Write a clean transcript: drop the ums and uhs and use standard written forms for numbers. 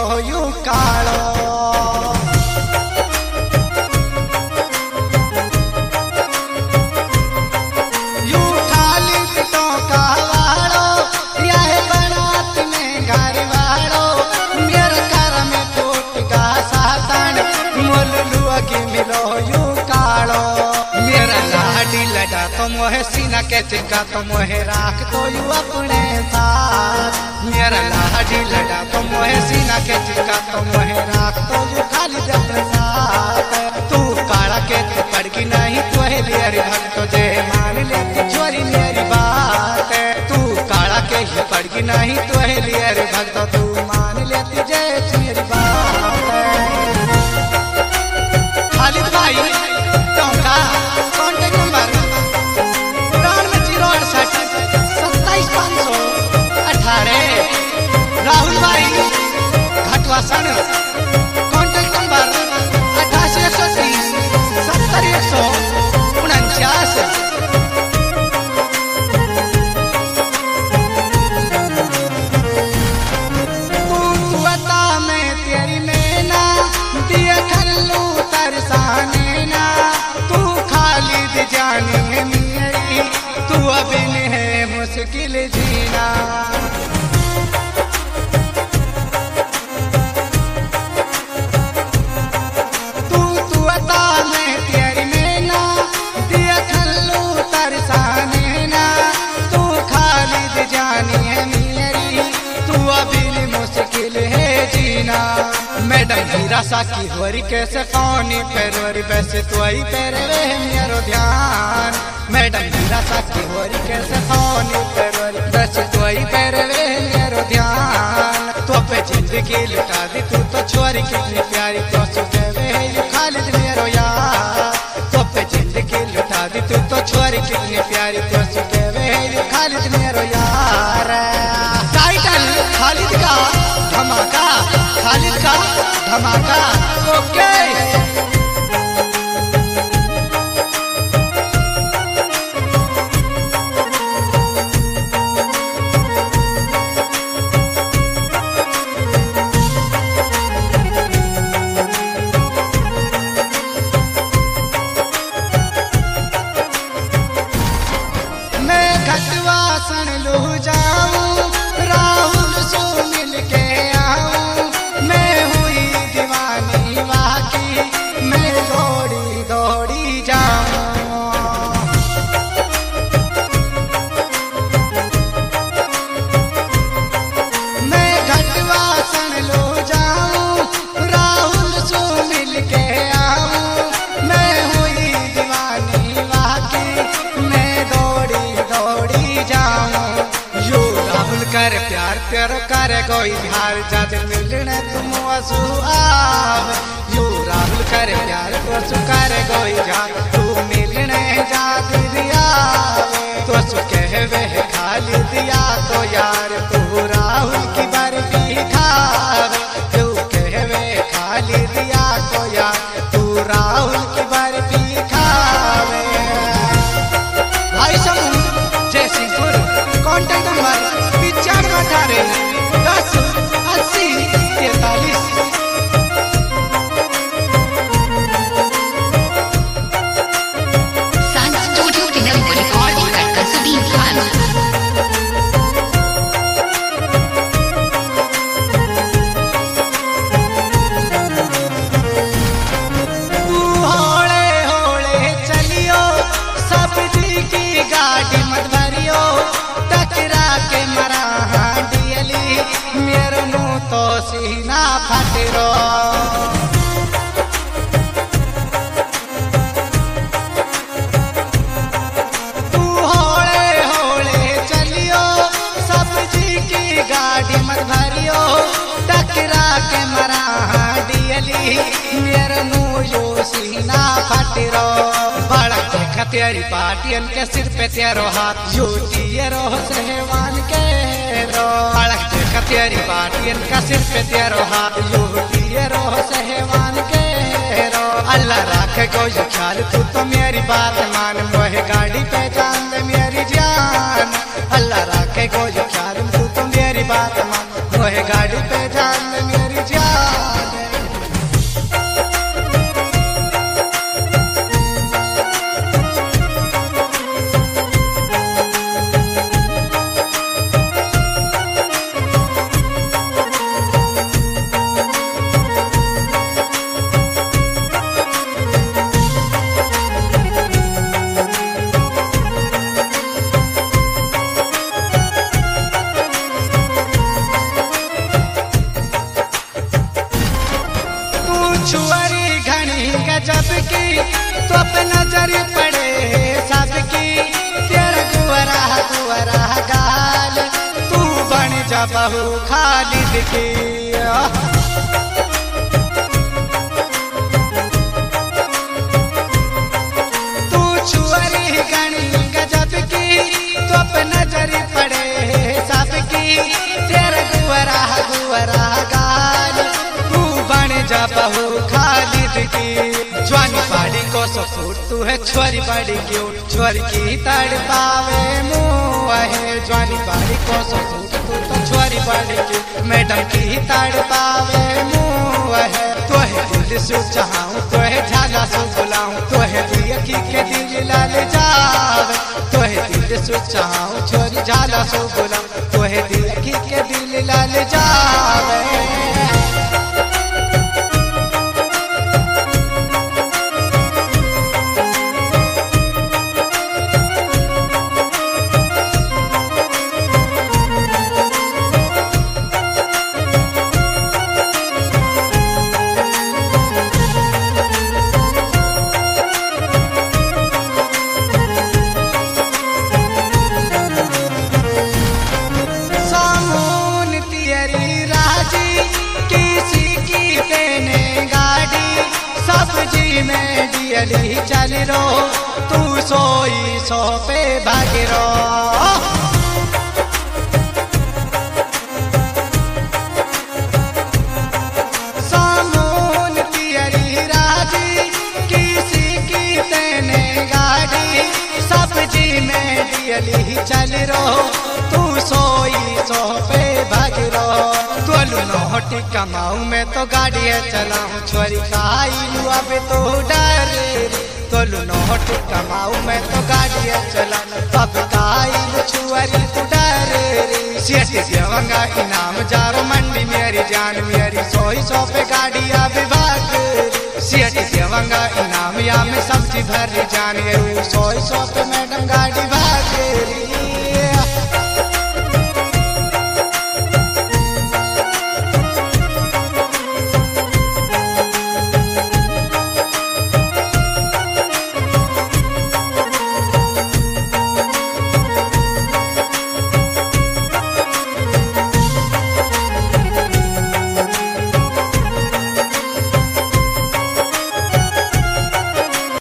You कालो you खाली तो कावाड़ो यह बनात में घर वाड़ो मेरे घर में फूट का सातन मोल लुआ की मिलो यू कालो मेरा लाडी लगा तो मोहे सीना के चिपका तो मोहे राख तो यू अपने साथ मेरा लाडी लगा तो मोहे सीना के चिपका तो मोहे राख तो यू खाली अपने साथ तू काला के तू पड़गी नहीं तू है लियरी भक्त जे मान ले तू छोरी मेरी बात तू काला के ही पड़गी नहीं तू है लियरी भक्त तू मान ले तू जे मेरी बात खालिद भाई टोंका कॉन्टेक्ट नंबर 97 राहुल भाई घटवासन कॉन्टेक्ट नंबर 88 130 70 149 में तेरी नैना दिया खल्लू तरसाने ना तू खालिद जाने मेरी तू अबिन है मुश्किल जीना तू अता में तेरी नैना दिया खल्लू तरसाने ना तू खालिद जानी है मेरी तू अबिन मुश्किल है जीना मैडम हीरा साकी होरी कैसे कौनी पैरोरी वैसे तो आई पैरे वे मेरो ध्यान मैडम हीरा साकी होरी कैसे कौनी पैरोरी वैसे तो आई पैरे वे मेरो ध्यान तो पे जिंदगी लुटा दी तू तो छोरी कितनी प्यारी तो सुखे वे यू खालिद मेरो यार तो पे जिंदगी लुटा दी तू तो छोरी कितनी प्यारी तो सुखे वे यू खालिद मेरो यार टाइटल खालिद का धमाका खालिद का धमाका ओके मैं घटवासन लू जाऊं राहुल सो मिल के आऊं मैं हुई दीवानी वाकी मैं दौड़ी दौड़ी जाऊं मैं घटवासन लो जाऊं राहुल सो मिल के आऊं मैं हुई दीवानी वाकी मैं दौड़ी दौड़ी जाऊं यू राहुल कर प्यार तेरो करे कोई हार जद मिलने तुम आंसू आव यू राहुल कर प्यार तो सुकर कोई जा तू मिलने जात दिया तो सु कहवे खाली दिया तो यार तू राहुल की बर्फी खावे तू कहवे खाली दिया तो यार तू राहुल की बर्फी खावे भाई समूह Jaisinghpur contact number 95 10 80 43 Sun Studio Film Recording at Kasubin Khan. तू होले होले चलियो सब्जी की गाड़ी मत भरियो टकरा के मरा हांडियली मेरे मुंह तो सीना फटरो तू होले होले चलियो सब्जी की गाड़ी मत भरियो टकरा के मरा हांडियली मेरे मुंह यो सीना फटरो बड़ा देखा तेरी पार्टियन के सिर पे तेरो हाथ यू तेरो सहवान के रो बड़ा देखा तेरी पार्टियन का सिर पे तेरो हाथ यू तेरो सहवान के रो अल्लाह रखे को ये ख्याल तू तो मेरी बात मान मोहे गाड़ी पे जान दे मेरी जान अल्लाह रखे को ये ख्याल तू तो मेरी बात मान मोहे गाड़ी पे जान दे मेरी जान बहू खालिद की। तू छुअरी गणी गजब की, तो पे नजर पड़े सबकी, तेरा गुवरा गुवरा गाल, तू बन जा बहू खालिद की। जवानी बाड़ी को सपूत तू है छोरी बड़ी क्यूट, छोरी की तड़ पावे मुँह है। जवानी बाड़ी को सपूत तू तो छोरी बड़ी क्यूट, मैडम की तड़ पावे मुँह है। तो है दिल से चाहूँ, तो है झाला से बुलाऊं, तो है दिया की के दिल लाल जावे। तो है दिल से चाहूँ, छोरी झाला से बुलाऊं, तो है दिया की के दिल लाल जावे। में डियली चल रो, तू सोई सो पे भाग रो। सामून तियरी राजी, किसी की तेने गाड़ी, सब्जी में डियली चल रो, तू सोई सो पे भाग रो। तोलू नोटी कमाऊ मैं तो गाड़ी चलाऊं, छोरी खाई अब तो डर। तोलू नोटी कमाऊ मैं तो गाड़ी चलाऊं, अब खाई छुअरी तू डर। सेठ देवंगा इनाम जारो मंडी मेरी जान, मेरी सोई सौ पे गाड़ी अब भाग। सेठ देवंगा इनाम या में सब्जी भरी जान, सोई सौ पे मैडम गाड़ी भाग।